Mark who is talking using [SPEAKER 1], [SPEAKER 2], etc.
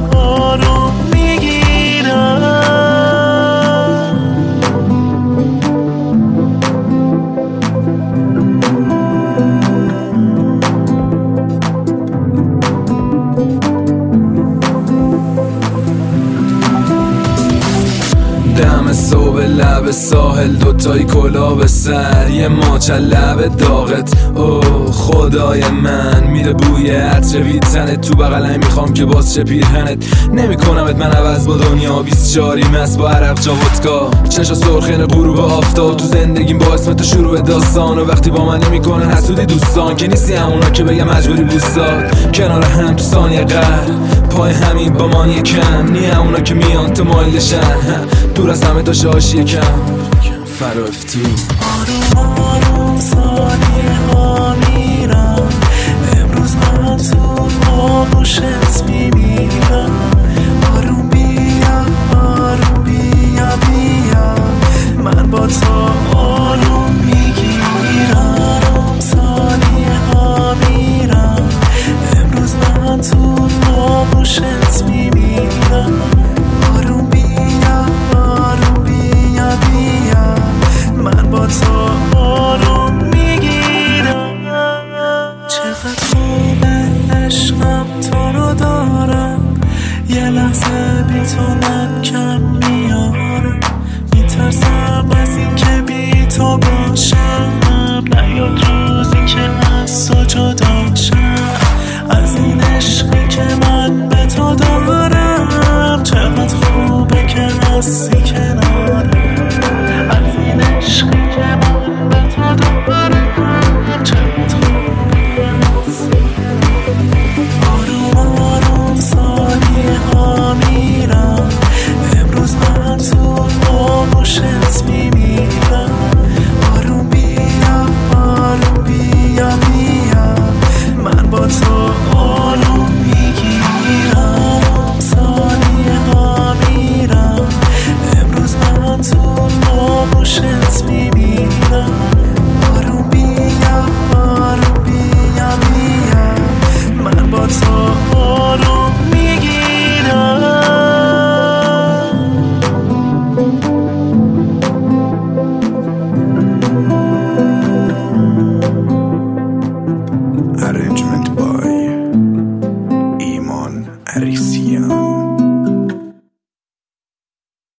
[SPEAKER 1] آروم میگیرم.
[SPEAKER 2] دم صبح لب ساحل دوتایی کلا به سر یه ماچ لب داغت اوه خدای من میره بوی عطر ویتنت تو بغلم میخوام که باز چه پیرهنت نمیکنمت من عوض با دنیا 24 مست با عرق جا ودکا چشا سرخین غروب آفتاب تو زندگیم با اسمت شروع داستان و وقتی با من نمیکنن حسودی دوستان که نیستی همونا که بگم مجبوری بوستاد کنار هم تو ثانیه قهر پای همین با من یکم نی همونا که میان تو مایلشن دور از همه تا شاشی کم فرو افتو
[SPEAKER 1] آروم آروم ثانیه ها میرم امروز من تو آغوشت میمیرم. آروم بیا بیا من با تو آروم میگیرم. ثانیه ها میرم امروز من تو آغوشت میمیرم. آروم بیا من با تو آروم میگیرم. چقدر خوبه عشقم تو رو دارم یه لحظه بی تو من کم میارم. میترسم از این که بی تو باشم نیاد روزی که از تو جدا شم. از این عشقی که من به تو دارم چقدر خوبه که هستی کنارم. از این عشقی که من به تو دارم چقدر خوبه که هستی. آروم آروم ثانیه ها میرم امروز من تو آغوشت میمیرم. آروم بیا من با تو آروم میگیرم. ثانیه ها میرم امروز من تو آغوشت میمیرم. آروم بیا من با تو آروم میگیرم.
[SPEAKER 3] Arrangement by Iman Arisian.